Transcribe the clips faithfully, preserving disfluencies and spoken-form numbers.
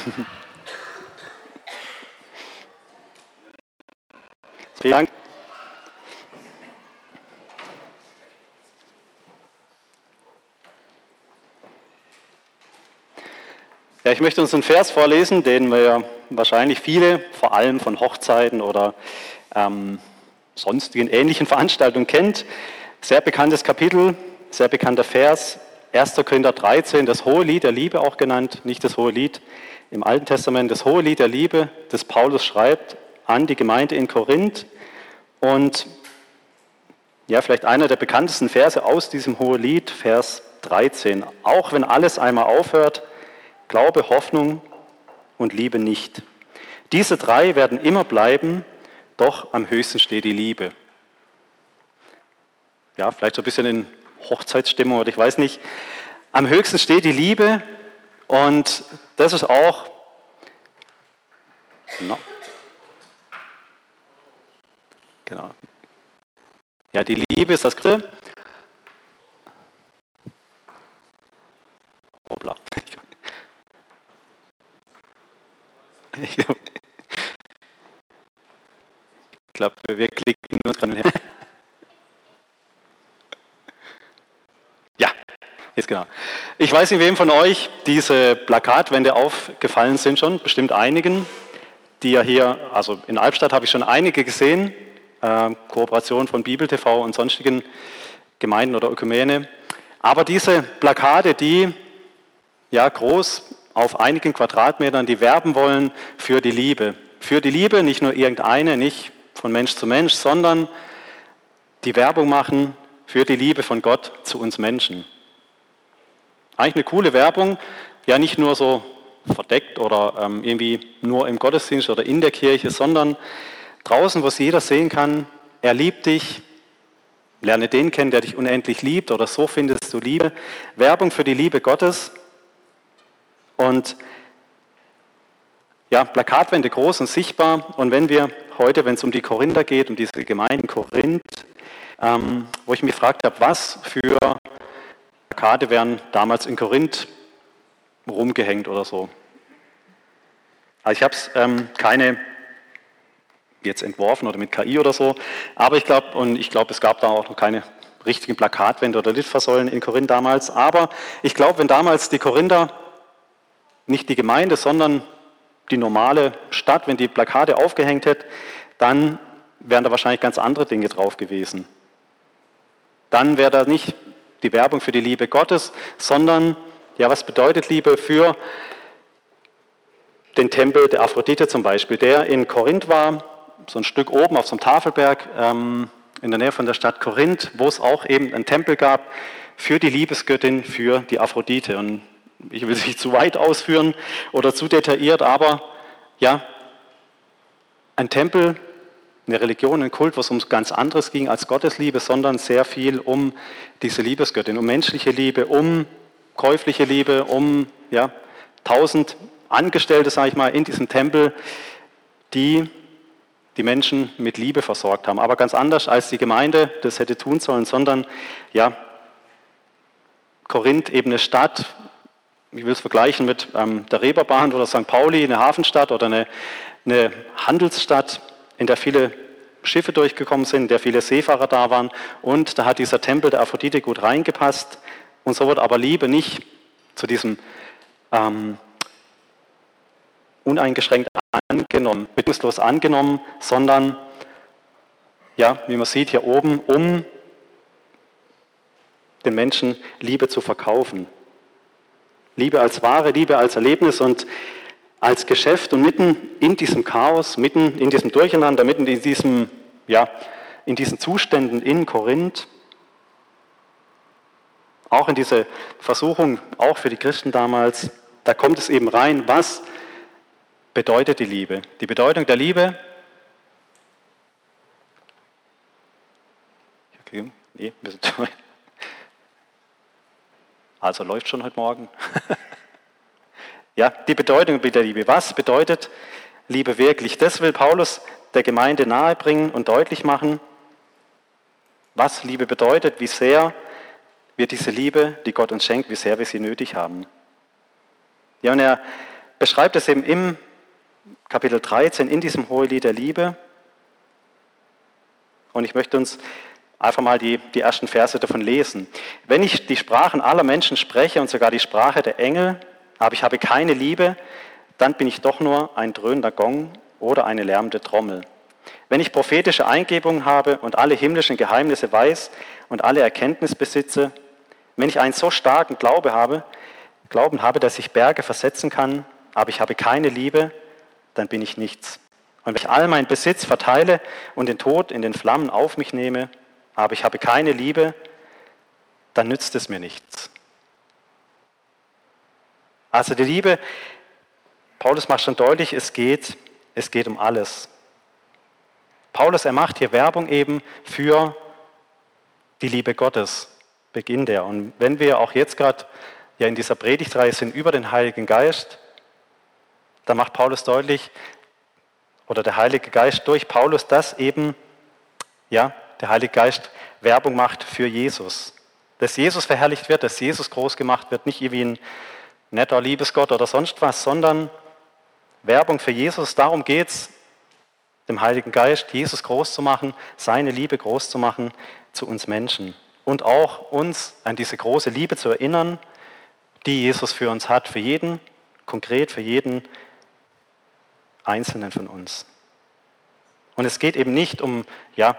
Vielen Dank. Ja, ich möchte uns einen Vers vorlesen, den wir wahrscheinlich viele, vor allem von Hochzeiten oder ähm, sonstigen ähnlichen Veranstaltungen kennt. Sehr bekanntes Kapitel, sehr bekannter Vers, erster Korinther dreizehn, das hohe Lied der Liebe auch genannt, nicht das hohe Lied im Alten Testament, das hohe Lied der Liebe, das Paulus schreibt an die Gemeinde in Korinth. Und ja, vielleicht einer der bekanntesten Verse aus diesem hohen Lied, Vers dreizehn. Auch wenn alles einmal aufhört, Glaube, Hoffnung und Liebe nicht. Diese drei werden immer bleiben, doch am höchsten steht die Liebe. Ja, vielleicht so ein bisschen in Hochzeitsstimmung oder ich weiß nicht. Am höchsten steht die Liebe und das ist auch, no, genau. Ja, die Liebe ist das Dritte. Hoppla. Ich glaube, wir klicken nur dran her. Ja, jetzt genau. Ich weiß nicht, wem von euch diese Plakatwände aufgefallen sind schon, bestimmt einigen, die ja hier, also in Albstadt habe ich schon einige gesehen, äh, Kooperation von Bibel T V und sonstigen Gemeinden oder Ökumene. Aber diese Plakate, die ja groß auf einigen Quadratmetern, die werben wollen für die Liebe. Für die Liebe, nicht nur irgendeine, nicht von Mensch zu Mensch, sondern die Werbung machen für die Liebe von Gott zu uns Menschen. Eigentlich eine coole Werbung, ja nicht nur so verdeckt oder ähm, irgendwie nur im Gottesdienst oder in der Kirche, sondern draußen, wo es jeder sehen kann, er liebt dich, lerne den kennen, der dich unendlich liebt oder so findest du Liebe. Werbung für die Liebe Gottes. Und ja, Plakatwände groß und sichtbar. Und wenn wir heute, wenn es um die Korinther geht, um diese Gemeinde in Korinth, ähm, wo ich mich gefragt habe, was für Plakate werden damals in Korinth rumgehängt oder so. Also ich habe es ähm, keine jetzt entworfen oder mit K I oder so, aber ich glaube, und ich glaube, es gab da auch noch keine richtigen Plakatwände oder Litfaßsäulen in Korinth damals, aber ich glaube, wenn damals die Korinther, nicht die Gemeinde, sondern die normale Stadt, wenn die Plakate aufgehängt hätte, dann wären da wahrscheinlich ganz andere Dinge drauf gewesen. Dann wäre da nicht die Werbung für die Liebe Gottes, sondern, ja, was bedeutet Liebe für den Tempel der Aphrodite zum Beispiel, der in Korinth war, so ein Stück oben auf so einem Tafelberg ähm, in der Nähe von der Stadt Korinth, wo es auch eben einen Tempel gab für die Liebesgöttin, für die Aphrodite. Und ich will es nicht zu weit ausführen oder zu detailliert, aber ja, ein Tempel, eine Religion, ein Kult, wo es um ganz anderes ging als Gottesliebe, sondern sehr viel um diese Liebesgöttin, um menschliche Liebe, um käufliche Liebe, um ja, tausend Angestellte, sage ich mal, in diesem Tempel, die die Menschen mit Liebe versorgt haben. Aber ganz anders, als die Gemeinde das hätte tun sollen, sondern ja, Korinth eben eine Stadt, ich will es vergleichen mit ähm, der Reeperbahn oder Sankt Pauli, eine Hafenstadt oder eine, eine Handelsstadt, in der viele Schiffe durchgekommen sind, in der viele Seefahrer da waren. Und da hat dieser Tempel der Aphrodite gut reingepasst. Und so wird aber Liebe nicht zu diesem ähm, uneingeschränkt angenommen, bedingungslos angenommen, sondern, ja, wie man sieht hier oben, um den Menschen Liebe zu verkaufen. Liebe als Ware, Liebe als Erlebnis und als Geschäft und mitten in diesem Chaos, mitten in diesem Durcheinander, mitten in, diesem, ja, in diesen Zuständen in Korinth, auch in diese Versuchung, auch für die Christen damals, da kommt es eben rein, was bedeutet die Liebe? Die Bedeutung der Liebe, okay, nee, wir sind also läuft schon heute Morgen. Ja, die Bedeutung der Liebe. Was bedeutet Liebe wirklich? Das will Paulus der Gemeinde nahebringen und deutlich machen, was Liebe bedeutet, wie sehr wir diese Liebe, die Gott uns schenkt, wie sehr wir sie nötig haben. Ja, und er beschreibt es eben im Kapitel dreizehn, in diesem Hohelied der Liebe. Und ich möchte uns einfach mal die, die ersten Verse davon lesen. Wenn ich die Sprachen aller Menschen spreche und sogar die Sprache der Engel, aber ich habe keine Liebe, dann bin ich doch nur ein dröhnender Gong oder eine lärmende Trommel. Wenn ich prophetische Eingebungen habe und alle himmlischen Geheimnisse weiß und alle Erkenntnis besitze, wenn ich einen so starken Glaube habe, Glauben habe, dass ich Berge versetzen kann, aber ich habe keine Liebe, dann bin ich nichts. Und wenn ich all meinen Besitz verteile und den Tod in den Flammen auf mich nehme, aber ich habe keine Liebe, dann nützt es mir nichts. Also die Liebe, Paulus macht schon deutlich, es geht, es geht um alles. Paulus, er macht hier Werbung eben für die Liebe Gottes, beginnt er. Und wenn wir auch jetzt gerade ja in dieser Predigtreihe sind über den Heiligen Geist, dann macht Paulus deutlich, oder der Heilige Geist durch Paulus, dass eben, ja, der Heilige Geist Werbung macht für Jesus. Dass Jesus verherrlicht wird, dass Jesus groß gemacht wird, nicht wie ein netter Liebesgott oder sonst was, sondern Werbung für Jesus. Darum geht es, dem Heiligen Geist, Jesus groß zu machen, seine Liebe groß zu machen zu uns Menschen. Und auch uns an diese große Liebe zu erinnern, die Jesus für uns hat, für jeden, konkret für jeden Einzelnen von uns. Und es geht eben nicht um, ja,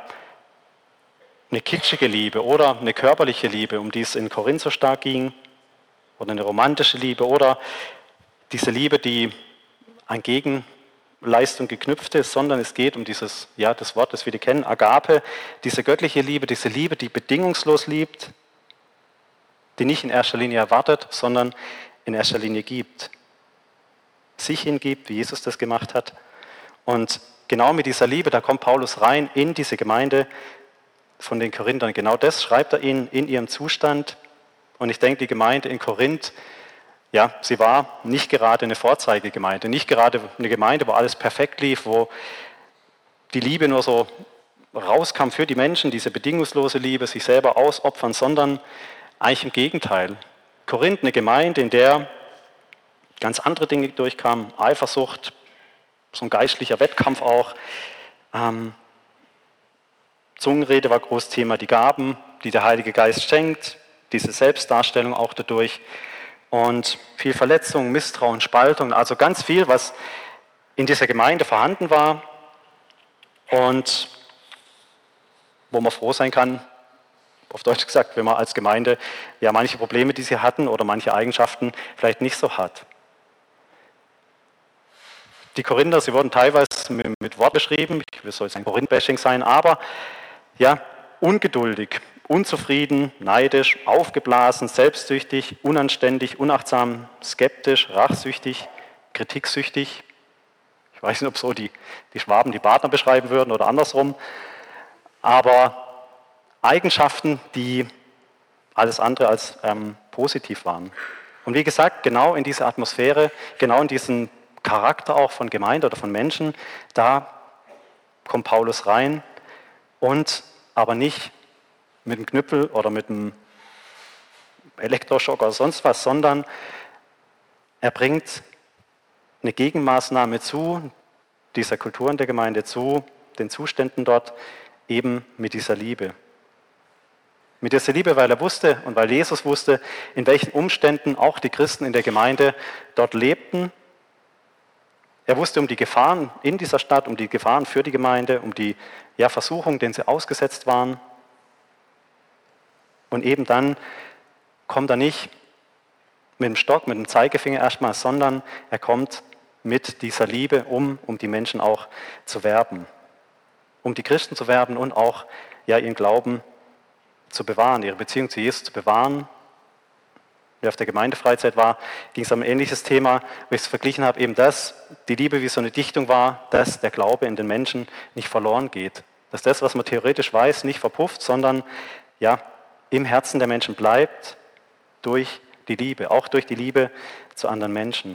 eine kitschige Liebe oder eine körperliche Liebe, um die es in Korinth so stark ging, oder eine romantische Liebe oder diese Liebe, die an Gegenleistung geknüpft ist, sondern es geht um dieses, ja, das Wort, das wir die kennen, Agape, diese göttliche Liebe, diese Liebe, die bedingungslos liebt, die nicht in erster Linie erwartet, sondern in erster Linie gibt. Sich hingibt, wie Jesus das gemacht hat. Und genau mit dieser Liebe, da kommt Paulus rein in diese Gemeinde von den Korinthern. Genau das schreibt er ihnen in ihrem Zustand. Und ich denke, die Gemeinde in Korinth, ja, sie war nicht gerade eine Vorzeigegemeinde, nicht gerade eine Gemeinde, wo alles perfekt lief, wo die Liebe nur so rauskam für die Menschen, diese bedingungslose Liebe, sich selber ausopfern, sondern eigentlich im Gegenteil. Korinth, eine Gemeinde, in der ganz andere Dinge durchkamen, Eifersucht, so ein geistlicher Wettkampf auch. Ähm, Zungenrede war großes Thema, die Gaben, die der Heilige Geist schenkt, diese Selbstdarstellung auch dadurch und viel Verletzung, Misstrauen, Spaltung, also ganz viel, was in dieser Gemeinde vorhanden war und wo man froh sein kann, auf Deutsch gesagt, wenn man als Gemeinde ja manche Probleme, die sie hatten oder manche Eigenschaften vielleicht nicht so hat. Die Korinther, sie wurden teilweise mit, mit Wort beschrieben, ich will, soll jetzt ein Korinth-Bashing sein, aber ja, ungeduldig, unzufrieden, neidisch, aufgeblasen, selbstsüchtig, unanständig, unachtsam, skeptisch, rachsüchtig, kritiksüchtig. Ich weiß nicht, ob so die, die Schwaben die Partner beschreiben würden oder andersrum, aber Eigenschaften, die alles andere als ähm, positiv waren. Und wie gesagt, genau in dieser Atmosphäre, genau in diesen Charakter auch von Gemeinde oder von Menschen, da kommt Paulus rein und aber nicht mit einem Knüppel oder mit einem Elektroschock oder sonst was, sondern er bringt eine Gegenmaßnahme zu dieser Kultur in der Gemeinde, zu den Zuständen dort, eben mit dieser Liebe. Mit dieser Liebe, weil er wusste und weil Jesus wusste, in welchen Umständen auch die Christen in der Gemeinde dort lebten. Er wusste um die Gefahren in dieser Stadt, um die Gefahren für die Gemeinde, um die ja, Versuchung, denen sie ausgesetzt waren. Und eben dann kommt er nicht mit dem Stock, mit dem Zeigefinger erstmal, sondern er kommt mit dieser Liebe, um, um die Menschen auch zu werben. Um die Christen zu werben und auch ja, ihren Glauben zu bewahren, ihre Beziehung zu Jesus zu bewahren. Wer auf der Gemeindefreizeit war, ging es um ein ähnliches Thema, wo ich es verglichen habe, eben das, die Liebe wie so eine Dichtung war, dass der Glaube in den Menschen nicht verloren geht. Dass das, was man theoretisch weiß, nicht verpufft, sondern ja, im Herzen der Menschen bleibt durch die Liebe, auch durch die Liebe zu anderen Menschen.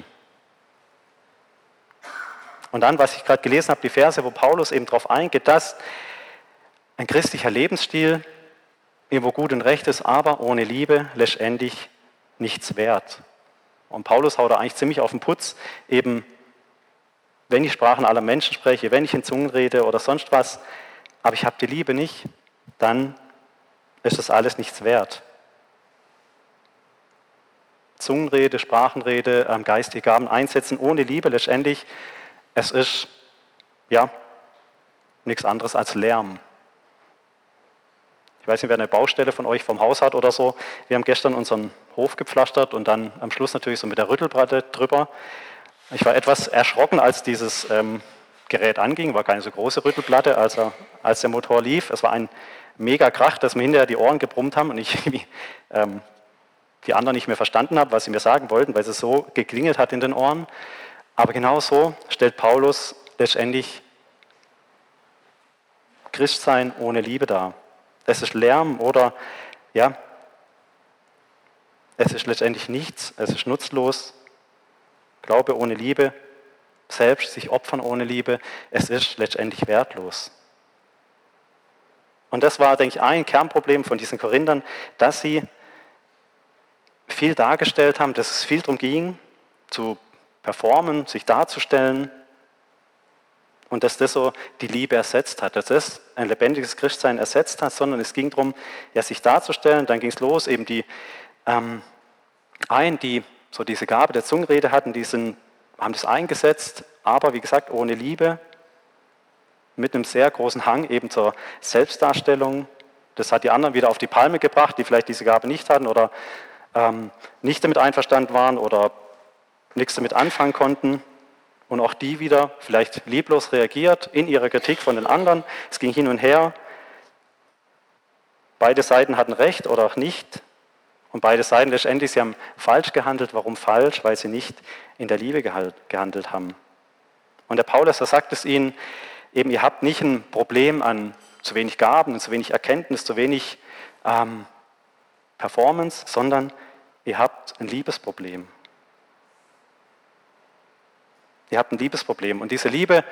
Und dann, was ich gerade gelesen habe, die Verse, wo Paulus eben darauf eingeht, dass ein christlicher Lebensstil irgendwo gut und recht ist, aber ohne Liebe letztendlich nichts wert. Und Paulus haut da eigentlich ziemlich auf den Putz, eben wenn ich Sprachen aller Menschen spreche, wenn ich in Zungen rede oder sonst was, aber ich habe die Liebe nicht, dann ist das alles nichts wert. Zungenrede, Sprachenrede, ähm, geistige Gaben einsetzen ohne Liebe letztendlich, es ist ja nichts anderes als Lärm. Ich weiß nicht, wer eine Baustelle von euch vom Haus hat oder so. Wir haben gestern unseren Hof gepflastert und dann am Schluss natürlich so mit der Rüttelplatte drüber. Ich war etwas erschrocken, als dieses ähm, Gerät anging, war keine so große Rüttelplatte, als, er, als der Motor lief. Es war ein mega Krach, dass mir hinterher die Ohren gebrummt haben und ich ähm, die anderen nicht mehr verstanden habe, was sie mir sagen wollten, weil es so geklingelt hat in den Ohren. Aber genau so stellt Paulus letztendlich Christsein ohne Liebe dar. Es ist Lärm oder, ja, es ist letztendlich nichts, es ist nutzlos. Glaube ohne Liebe, selbst sich opfern ohne Liebe, es ist letztendlich wertlos. Und das war, denke ich, ein Kernproblem von diesen Korinthern, dass sie viel dargestellt haben, dass es viel darum ging, zu performen, sich darzustellen und dass das so die Liebe ersetzt hat, dass das ein lebendiges Christsein ersetzt hat, sondern es ging darum, ja, sich darzustellen, dann ging es los, eben die ähm, einen, die so diese Gabe der Zungenrede hatten, die sind, haben das eingesetzt, aber wie gesagt, ohne Liebe, mit einem sehr großen Hang eben zur Selbstdarstellung. Das hat die anderen wieder auf die Palme gebracht, die vielleicht diese Gabe nicht hatten oder ähm, nicht damit einverstanden waren oder nichts damit anfangen konnten. Und auch die wieder vielleicht lieblos reagiert in ihrer Kritik von den anderen. Es ging hin und her. Beide Seiten hatten recht oder auch nicht. Und beide Seiten letztendlich, sie haben falsch gehandelt. Warum falsch? Weil sie nicht in der Liebe gehandelt haben. Und der Paulus, da sagt es ihnen, eben ihr habt nicht ein Problem an zu wenig Gaben, zu wenig Erkenntnis, zu wenig ähm, Performance, sondern ihr habt ein Liebesproblem. Ihr habt ein Liebesproblem. Und diese Liebe,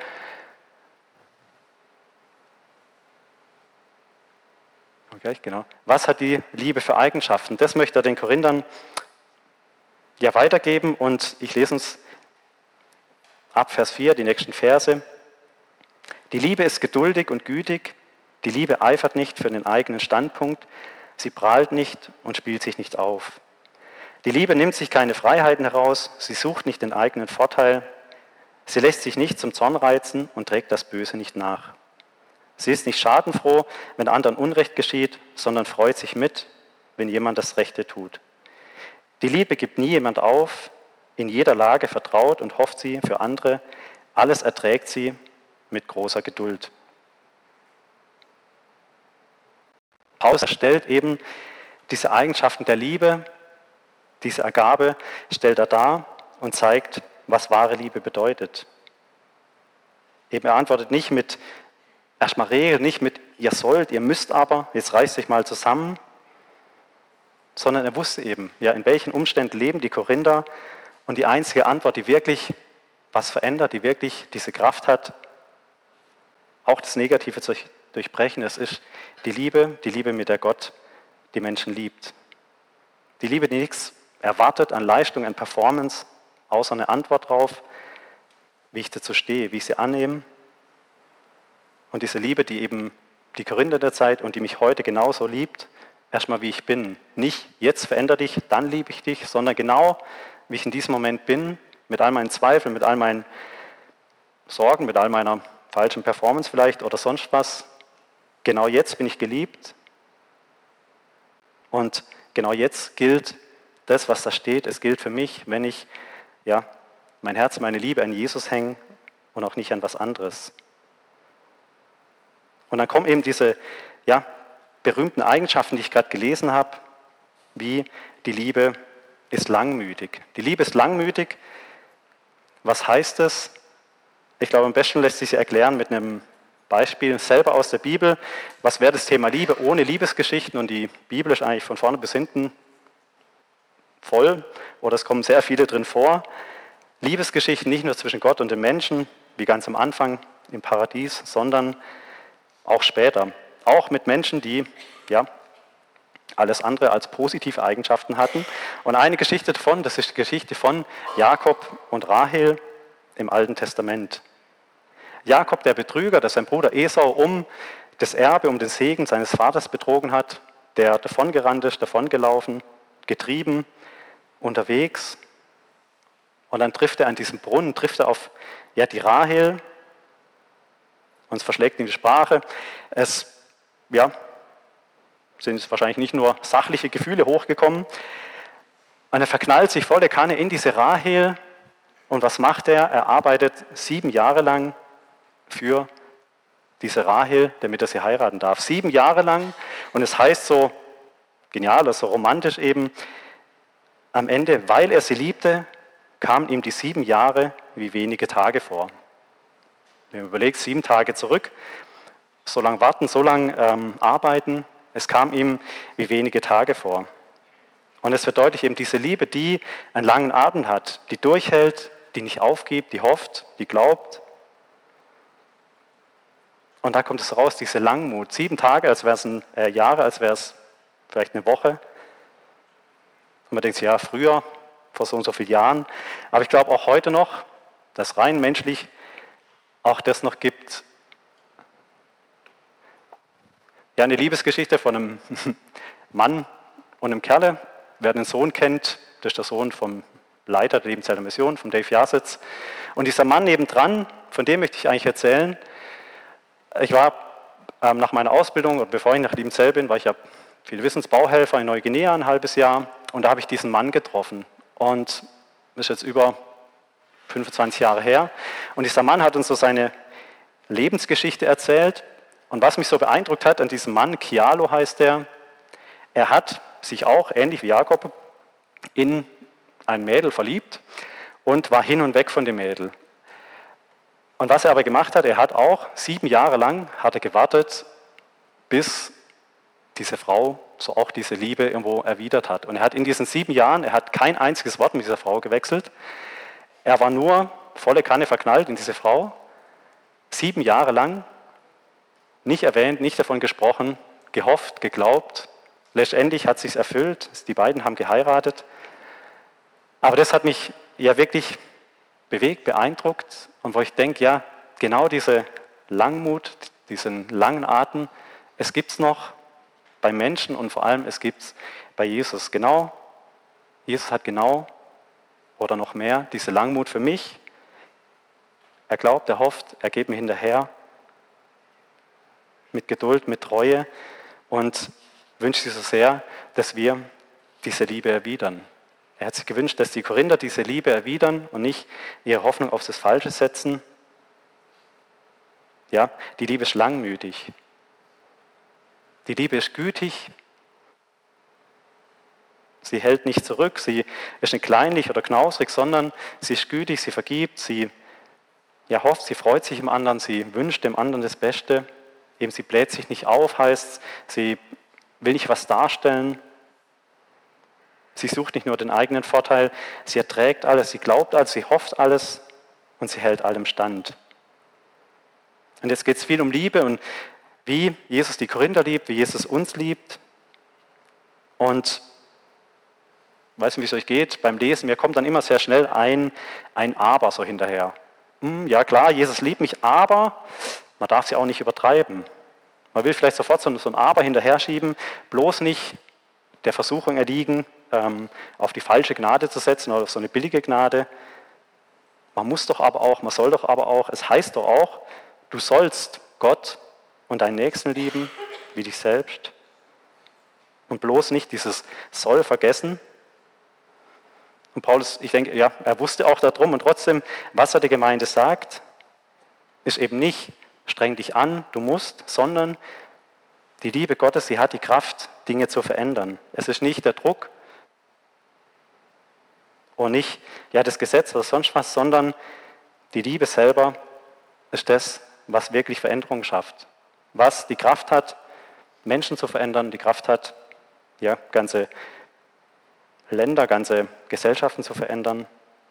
okay, genau. Was hat die Liebe für Eigenschaften? Das möchte er den Korinthern ja weitergeben. Und ich lese uns ab Vers vier, die nächsten Verse. Die Liebe ist geduldig und gütig. Die Liebe eifert nicht für den eigenen Standpunkt. Sie prahlt nicht und spielt sich nicht auf. Die Liebe nimmt sich keine Freiheiten heraus. Sie sucht nicht den eigenen Vorteil. Sie lässt sich nicht zum Zorn reizen und trägt das Böse nicht nach. Sie ist nicht schadenfroh, wenn anderen Unrecht geschieht, sondern freut sich mit, wenn jemand das Rechte tut. Die Liebe gibt nie jemand auf, in jeder Lage vertraut und hofft sie für andere. Alles erträgt sie mit großer Geduld. Paulus stellt eben diese Eigenschaften der Liebe, diese Agape stellt er dar und zeigt, was wahre Liebe bedeutet. Eben er antwortet nicht mit erstmal Regeln, nicht mit ihr sollt, ihr müsst aber, jetzt reißt euch mal zusammen, sondern er wusste eben, ja, in welchen Umständen leben die Korinther und die einzige Antwort, die wirklich was verändert, die wirklich diese Kraft hat, auch das Negative zu durchbrechen, es ist die Liebe, die Liebe, mit der Gott die Menschen liebt. Die Liebe, die nichts erwartet an Leistung, an Performance, außer eine Antwort drauf, wie ich dazu stehe, wie ich sie annehme. Und diese Liebe, die eben die Korinther der Zeit und die mich heute genauso liebt, erstmal wie ich bin. Nicht jetzt verändere dich, dann liebe ich dich, sondern genau wie ich in diesem Moment bin, mit all meinen Zweifeln, mit all meinen Sorgen, mit all meiner falschen Performance vielleicht oder sonst was. Genau jetzt bin ich geliebt. Und genau jetzt gilt das, was da steht, es gilt für mich, wenn ich ja, mein Herz, meine Liebe an Jesus hänge und auch nicht an was anderes. Und dann kommen eben diese ja, berühmten Eigenschaften, die ich gerade gelesen habe, wie die Liebe ist langmütig. Die Liebe ist langmütig. Was heißt das? Ich glaube, am besten lässt sich sie erklären mit einem Beispiel selber aus der Bibel. Was wäre das Thema Liebe ohne Liebesgeschichten? Und die Bibel ist eigentlich von vorne bis hinten voll, oder es kommen sehr viele drin vor. Liebesgeschichten nicht nur zwischen Gott und den Menschen, wie ganz am Anfang im Paradies, sondern auch später. Auch mit Menschen, die ja, alles andere als positive Eigenschaften hatten. Und eine Geschichte davon, das ist die Geschichte von Jakob und Rahel im Alten Testament. Jakob, der Betrüger, der sein Bruder Esau um das Erbe, um den Segen seines Vaters betrogen hat, der davongerannt ist, davongelaufen, getrieben, unterwegs. Und dann trifft er an diesem Brunnen, trifft er auf ja, die Rahel, uns verschlägt in die Sprache. Es ja, sind wahrscheinlich nicht nur sachliche Gefühle hochgekommen. Und er verknallt sich volle Kanne in diese Rahel. Und was macht er? Er arbeitet sieben Jahre lang für diese Rahel, damit er sie heiraten darf. Sieben Jahre lang. Und es heißt so genial, so romantisch eben, am Ende, weil er sie liebte, kamen ihm die sieben Jahre wie wenige Tage vor. Wenn man überlegt, sieben Tage zurück, so lange warten, so lange ähm, arbeiten, es kam ihm wie wenige Tage vor. Und es wird deutlich eben diese Liebe, die einen langen Atem hat, die durchhält, die nicht aufgibt, die hofft, die glaubt. Und da kommt es raus, diese Langmut. Sieben Tage, als wäre es ein äh, Jahre, als wäre es vielleicht eine Woche. Und man denkt sich, ja, früher, vor so und so vielen Jahren. Aber ich glaube auch heute noch, dass rein menschlich auch das noch gibt. Ja, eine Liebesgeschichte von einem Mann und einem Kerle. Wer den Sohn kennt, das ist der Sohn vom Leiter der Liebenzeller Mission, von Dave Jasitz. Und dieser Mann nebendran, von dem möchte ich eigentlich erzählen. Ich war ähm, nach meiner Ausbildung, und bevor ich nach Liebenzell bin, war ich ja viele Wissensbauhelfer in Neuguinea ein halbes Jahr. Und da habe ich diesen Mann getroffen. Und das ist jetzt über fünfundzwanzig Jahre her. Und dieser Mann hat uns so seine Lebensgeschichte erzählt. Und was mich so beeindruckt hat an diesem Mann, Kialo heißt er, er hat sich auch, ähnlich wie Jakob, in ein Mädel verliebt und war hin und weg von dem Mädel. Und was er aber gemacht hat, er hat auch sieben Jahre lang hat er gewartet, bis diese Frau so auch diese Liebe irgendwo erwidert hat. Und er hat in diesen sieben Jahren, er hat kein einziges Wort mit dieser Frau gewechselt. Er war nur volle Kanne verknallt in diese Frau. Sieben Jahre lang nicht erwähnt, nicht davon gesprochen, gehofft, geglaubt. Letztendlich hat es sich erfüllt. Die beiden haben geheiratet. Aber das hat mich ja wirklich bewegt, beeindruckt. Und wo ich denke, ja, genau diese Langmut, diesen langen Atem, es gibt es noch bei Menschen und vor allem es gibt es bei Jesus. Genau, Jesus hat genau oder noch mehr diese Langmut für mich. Er glaubt, er hofft, er geht mir hinterher mit Geduld, mit Treue und wünscht sich so sehr, dass wir diese Liebe erwidern. Er hat sich gewünscht, dass die Korinther diese Liebe erwidern und nicht ihre Hoffnung auf das Falsche setzen. Ja, die Liebe ist langmütig. Die Liebe ist gütig. Sie hält nicht zurück, sie ist nicht kleinlich oder knausrig, sondern sie ist gütig, sie vergibt, sie ja, hofft, sie freut sich im anderen, sie wünscht dem anderen das Beste. Eben sie bläht sich nicht auf, heißt, sie will nicht was darstellen. Sie sucht nicht nur den eigenen Vorteil, sie erträgt alles, sie glaubt alles, sie hofft alles und sie hält allem stand. Und jetzt geht es viel um Liebe und wie Jesus die Korinther liebt, wie Jesus uns liebt. Und ich weiß nicht, wie es euch geht beim Lesen, mir kommt dann immer sehr schnell ein, ein Aber so hinterher. Hm, ja klar, Jesus liebt mich, aber man darf sie auch nicht übertreiben. Man will vielleicht sofort so, so ein Aber hinterher schieben, bloß nicht der Versuchung erliegen, ähm, auf die falsche Gnade zu setzen oder auf so eine billige Gnade. Man muss doch aber auch, man soll doch aber auch, es heißt doch auch, du sollst Gott und deinen Nächsten lieben, wie dich selbst. Und bloß nicht dieses soll vergessen. Und Paulus, ich denke, ja, er wusste auch darum und trotzdem, was er der Gemeinde sagt, ist eben nicht, streng dich an, du musst, sondern die Liebe Gottes, sie hat die Kraft, Dinge zu verändern. Es ist nicht der Druck und nicht ja, das Gesetz oder sonst was, sondern die Liebe selber ist das, was wirklich Veränderung schafft. Was die Kraft hat, Menschen zu verändern, die Kraft hat, ja, ganze Länder, ganze Gesellschaften zu verändern.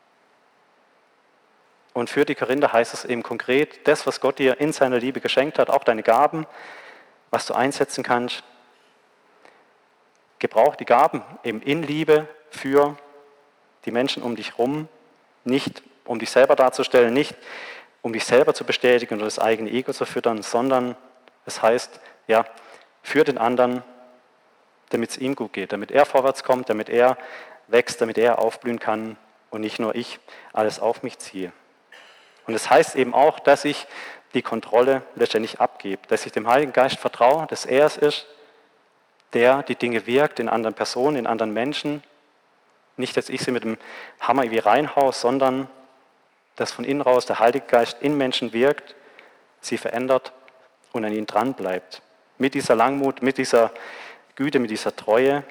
Und für die Korinther heißt es eben konkret, das, was Gott dir in seiner Liebe geschenkt hat, auch deine Gaben, was du einsetzen kannst, gebrauch die Gaben eben in Liebe für die Menschen um dich herum, nicht um dich selber darzustellen, nicht um dich selber zu bestätigen oder das eigene Ego zu füttern, sondern es heißt, ja, für den anderen, damit es ihm gut geht, damit er vorwärts kommt, damit er wächst, damit er aufblühen kann und nicht nur ich alles auf mich ziehe. Und es heißt eben auch, dass ich die Kontrolle letztendlich abgebe, dass ich dem Heiligen Geist vertraue, dass er es ist, der die Dinge wirkt in anderen Personen, in anderen Menschen. Nicht, dass ich sie mit dem Hammer irgendwie reinhaue, sondern dass von innen raus der Heilige Geist in Menschen wirkt, sie verändert und an ihnen dran bleibt. Mit dieser Langmut, mit dieser Güte, mit dieser Treue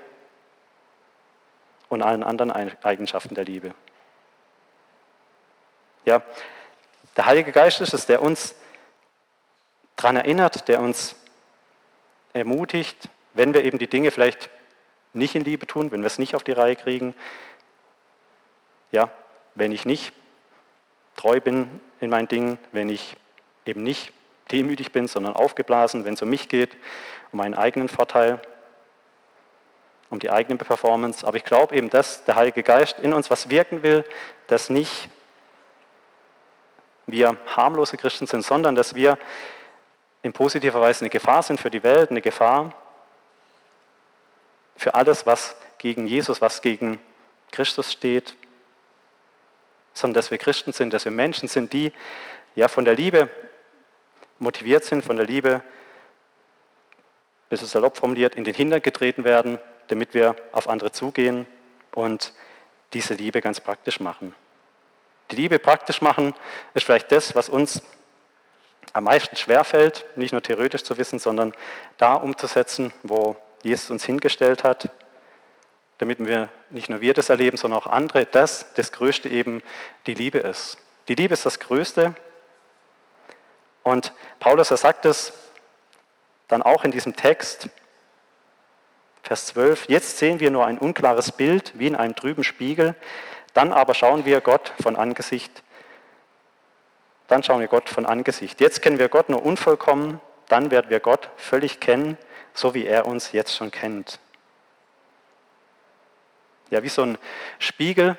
und allen anderen Eigenschaften der Liebe. Ja, der Heilige Geist ist es, der uns daran erinnert, der uns ermutigt, wenn wir eben die Dinge vielleicht nicht in Liebe tun, wenn wir es nicht auf die Reihe kriegen, ja, wenn ich nicht treu bin in meinen Dingen, wenn ich eben nicht demütig bin, sondern aufgeblasen, wenn es um mich geht, um meinen eigenen Vorteil, um die eigene Performance. Aber ich glaube eben, dass der Heilige Geist in uns was wirken will, dass nicht wir harmlose Christen sind, sondern dass wir in positiver Weise eine Gefahr sind für die Welt, eine Gefahr für alles, was gegen Jesus, was gegen Christus steht, sondern dass wir Christen sind, dass wir Menschen sind, die ja von der Liebe motiviert sind, von der Liebe, das ist salopp formuliert, in den Hintern getreten werden, damit wir auf andere zugehen und diese Liebe ganz praktisch machen. Die Liebe praktisch machen ist vielleicht das, was uns am meisten schwerfällt, nicht nur theoretisch zu wissen, sondern da umzusetzen, wo Jesus uns hingestellt hat, damit wir nicht nur wir das erleben, sondern auch andere, dass das Größte eben die Liebe ist. Die Liebe ist das Größte. Und Paulus, er sagt es dann auch in diesem Text, Vers zwölf, jetzt sehen wir nur ein unklares Bild, wie in einem trüben Spiegel, dann aber schauen wir Gott von Angesicht, dann schauen wir Gott von Angesicht. Jetzt kennen wir Gott nur unvollkommen, dann werden wir Gott völlig kennen, so wie er uns jetzt schon kennt. Ja, wie so ein Spiegel.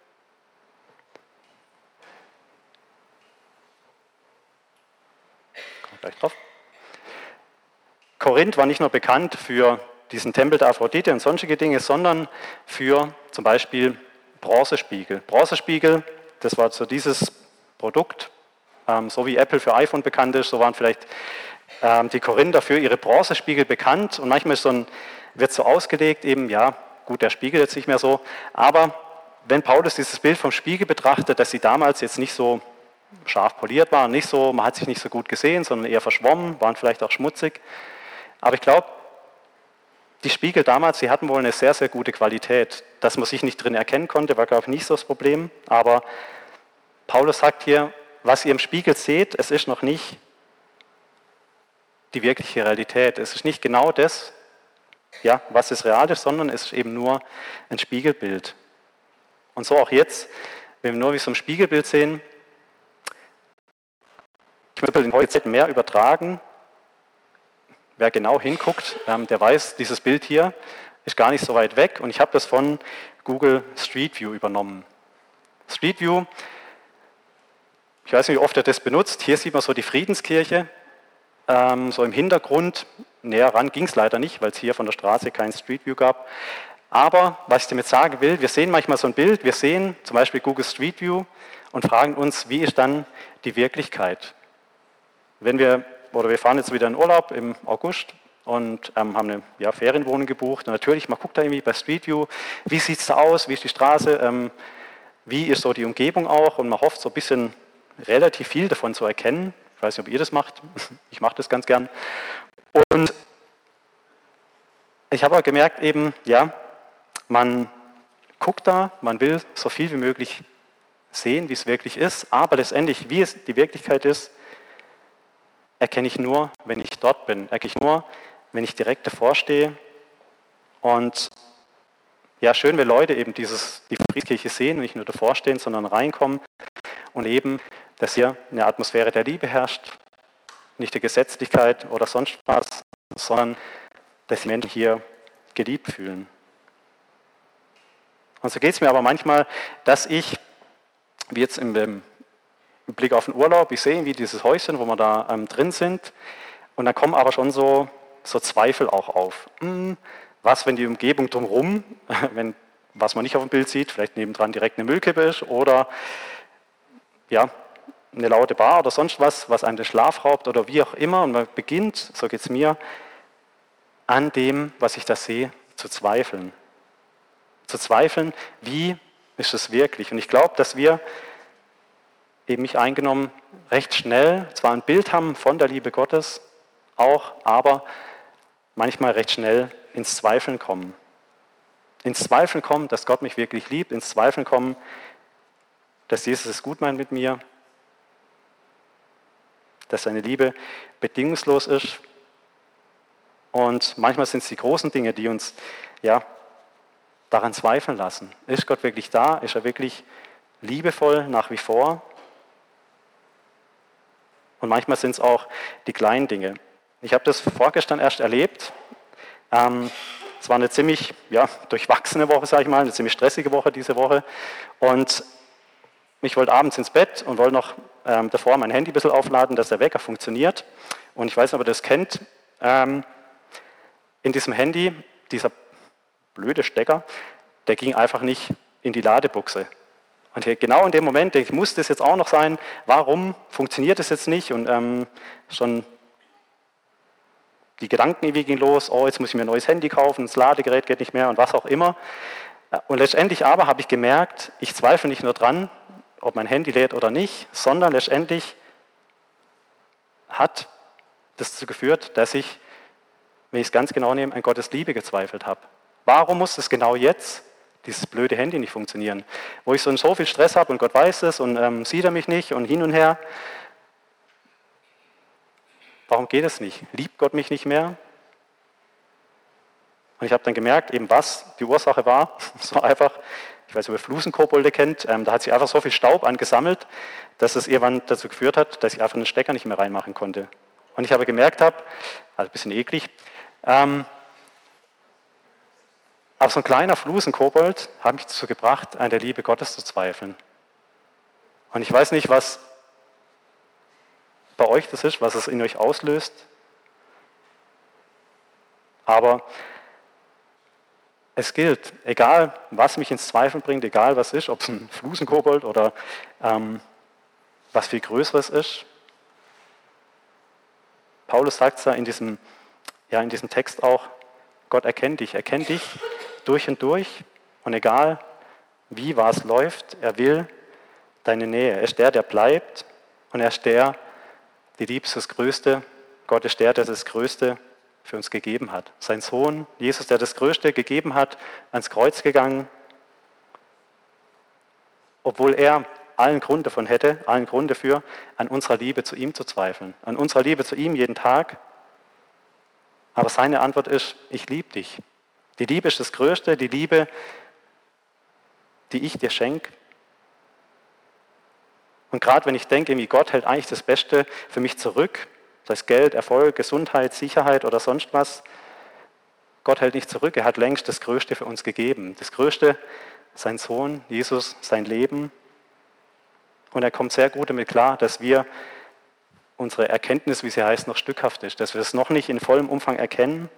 Kommt gleich drauf. Korinth war nicht nur bekannt für diesen Tempel der Aphrodite und sonstige Dinge, sondern für zum Beispiel Bronzespiegel. Bronzespiegel, das war so dieses Produkt, ähm, so wie Apple für iPhone bekannt ist, so waren vielleicht ähm, die Korinther für ihre Bronzespiegel bekannt. Und manchmal ist so ein, wird so ausgelegt, eben, ja, gut, der spiegelt jetzt nicht mehr so, aber wenn Paulus dieses Bild vom Spiegel betrachtet, dass sie damals jetzt nicht so scharf poliert waren, nicht so, man hat sich nicht so gut gesehen, sondern eher verschwommen, waren vielleicht auch schmutzig. Aber ich glaube, die Spiegel damals, sie hatten wohl eine sehr, sehr gute Qualität. Dass man sich nicht drin erkennen konnte, war, glaube ich, nicht so das Problem. Aber Paulus sagt hier, was ihr im Spiegel seht, es ist noch nicht die wirkliche Realität. Es ist nicht genau das, ja, was es real ist, sondern es ist eben nur ein Spiegelbild. Und so auch jetzt, wenn wir nur wie so ein Spiegelbild sehen, ich möchte den heute mehr übertragen. Wer genau hinguckt, der weiß, dieses Bild hier ist gar nicht so weit weg und ich habe das von Google Street View übernommen. Street View, ich weiß nicht, wie oft er das benutzt, hier sieht man so die Friedenskirche, ähm, so im Hintergrund, näher ran ging es leider nicht, weil es hier von der Straße kein Street View gab. Aber was ich damit sagen will, wir sehen manchmal so ein Bild, wir sehen zum Beispiel Google Street View und fragen uns, wie ist dann die Wirklichkeit? Wenn wir Oder wir fahren jetzt wieder in Urlaub im August und ähm, haben eine ja, Ferienwohnung gebucht. Und natürlich, man guckt da irgendwie bei Street View, wie sieht es da aus, wie ist die Straße, ähm, wie ist so die Umgebung auch. Und man hofft so ein bisschen relativ viel davon zu erkennen. Ich weiß nicht, ob ihr das macht. Ich mache das ganz gern. Und ich habe auch gemerkt eben, ja, man guckt da, man will so viel wie möglich sehen, wie es wirklich ist. Aber letztendlich, wie es die Wirklichkeit ist, erkenne ich nur, wenn ich dort bin. Erkenne ich nur, wenn ich direkt davor stehe. Und ja, schön, wenn Leute eben dieses, die Friedenskirche sehen und nicht nur davor stehen, sondern reinkommen und eben, dass hier eine Atmosphäre der Liebe herrscht, nicht der Gesetzlichkeit oder sonst was, sondern dass die Menschen hier geliebt fühlen. Und so geht es mir aber manchmal, dass ich, wie jetzt im, im Blick auf den Urlaub, ich sehe irgendwie dieses Häuschen, wo wir da ähm, drin sind, und dann kommen aber schon so, so Zweifel auch auf. Hm, was, wenn die Umgebung drumherum, wenn, was man nicht auf dem Bild sieht, vielleicht nebendran direkt eine Müllkippe ist oder ja, eine laute Bar oder sonst was, was einem den Schlaf raubt oder wie auch immer. Und man beginnt, so geht es mir, an dem, was ich da sehe, zu zweifeln. Zu zweifeln, wie ist es wirklich? Und ich glaube, dass wir, eben mich eingenommen, recht schnell zwar ein Bild haben von der Liebe Gottes, auch, aber manchmal recht schnell ins Zweifeln kommen. Ins Zweifeln kommen, dass Gott mich wirklich liebt, ins Zweifeln kommen, dass Jesus es gut meint mit mir, dass seine Liebe bedingungslos ist. Und manchmal sind es die großen Dinge, die uns ja, daran zweifeln lassen. Ist Gott wirklich da? Ist er wirklich liebevoll nach wie vor? Und manchmal sind es auch die kleinen Dinge. Ich habe das vorgestern erst erlebt. Ähm, es war eine ziemlich ja, durchwachsene Woche, sage ich mal, eine ziemlich stressige Woche diese Woche. Und ich wollte abends ins Bett und wollte noch ähm, davor mein Handy ein bisschen aufladen, dass der Wecker funktioniert. Und ich weiß nicht, ob ihr das kennt. Ähm, in diesem Handy, dieser blöde Stecker, der ging einfach nicht in die Ladebuchse. Und genau in dem Moment denke ich, muss das jetzt auch noch sein? Warum funktioniert das jetzt nicht? Und ähm, schon die Gedanken irgendwie gingen los, oh, jetzt muss ich mir ein neues Handy kaufen, das Ladegerät geht nicht mehr und was auch immer. Und letztendlich aber habe ich gemerkt, ich zweifle nicht nur dran, ob mein Handy lädt oder nicht, sondern letztendlich hat das dazu geführt, dass ich, wenn ich es ganz genau nehme, an Gottes Liebe gezweifelt habe. Warum muss es genau jetzt, dieses blöde Handy, nicht funktionieren? Wo ich so, so viel Stress habe und Gott weiß es und ähm, sieht er mich nicht und hin und her. Warum geht es nicht? Liebt Gott mich nicht mehr? Und ich habe dann gemerkt, eben was die Ursache war. So einfach, ich weiß nicht, ob ihr Flusenkobolde kennt, ähm, da hat sich einfach so viel Staub angesammelt, dass es irgendwann dazu geführt hat, dass ich einfach den Stecker nicht mehr reinmachen konnte. Und ich habe gemerkt, habe, also ein bisschen eklig, ähm, aber so ein kleiner Flusenkobold hat mich dazu gebracht, an der Liebe Gottes zu zweifeln. Und ich weiß nicht, was bei euch das ist, was es in euch auslöst, aber es gilt, egal was mich ins Zweifeln bringt, egal was ist, ob es ein Flusenkobold oder ähm, was viel Größeres ist. Paulus sagt es ja in diesem, ja in diesem Text auch, Gott erkennt dich, erkennt dich durch und durch und egal wie was läuft, er will deine Nähe. Er ist der, der bleibt und er ist der, die Liebe ist das Größte. Gott ist der, der das Größte für uns gegeben hat. Sein Sohn, Jesus, der das Größte gegeben hat, ans Kreuz gegangen, obwohl er allen Grund davon hätte, allen Grund dafür, an unserer Liebe zu ihm zu zweifeln, an unserer Liebe zu ihm jeden Tag. Aber seine Antwort ist, ich liebe dich. Die Liebe ist das Größte, die Liebe, die ich dir schenke. Und gerade wenn ich denke, wie Gott hält eigentlich das Beste für mich zurück, sei es Geld, Erfolg, Gesundheit, Sicherheit oder sonst was, Gott hält nicht zurück, er hat längst das Größte für uns gegeben. Das Größte, sein Sohn, Jesus, sein Leben. Und er kommt sehr gut damit klar, dass wir unsere Erkenntnis, wie sie heißt, noch stückhaft ist, dass wir es noch nicht in vollem Umfang erkennen.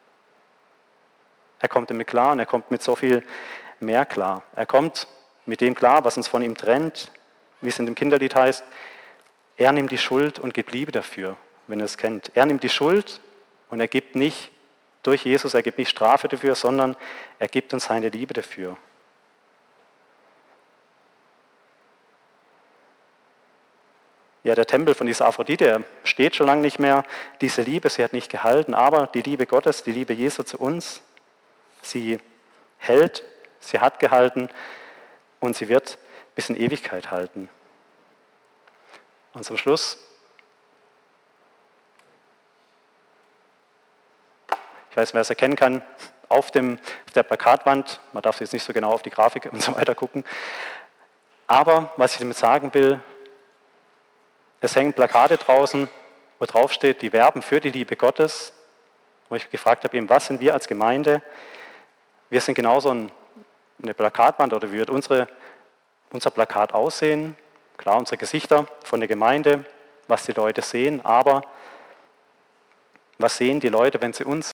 Er kommt damit klar und er kommt mit so viel mehr klar. Er kommt mit dem klar, was uns von ihm trennt, wie es in dem Kinderlied heißt, er nimmt die Schuld und gibt Liebe dafür, wenn ihr es kennt. Er nimmt die Schuld und er gibt nicht durch Jesus, er gibt nicht Strafe dafür, sondern er gibt uns seine Liebe dafür. Ja, der Tempel von dieser Aphrodite, der steht schon lange nicht mehr. Diese Liebe, sie hat nicht gehalten, aber die Liebe Gottes, die Liebe Jesu zu uns, sie hält, sie hat gehalten und sie wird bis in Ewigkeit halten. Und zum Schluss, ich weiß nicht, wer es erkennen kann, auf, dem, auf der Plakatwand, man darf jetzt nicht so genau auf die Grafik und so weiter gucken, aber was ich damit sagen will, es hängen Plakate draußen, wo drauf steht, die werben für die Liebe Gottes wo ich gefragt habe, eben, was sind wir als Gemeinde? Wir sind genauso ein, eine Plakatwand, oder wie wird unsere, unser Plakat aussehen? Klar, unsere Gesichter von der Gemeinde, was die Leute sehen, aber was sehen die Leute, wenn sie uns